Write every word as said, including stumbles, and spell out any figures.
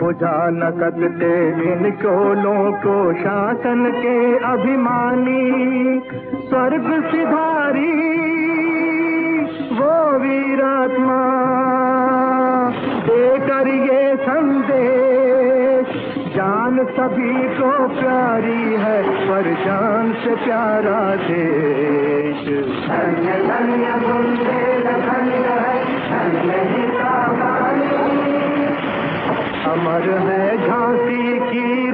बोझा न सकते इन चोलों को शासन के अभिमानी। स्वर्ग सिधारी वो वीरात्मा देकर ये संदेश, जान सभी को प्यारी है पर जान से प्यारा देश। धन्य धन्य बुंदेलखंड है, धन्य ही सावधानी, अमर है झांसी की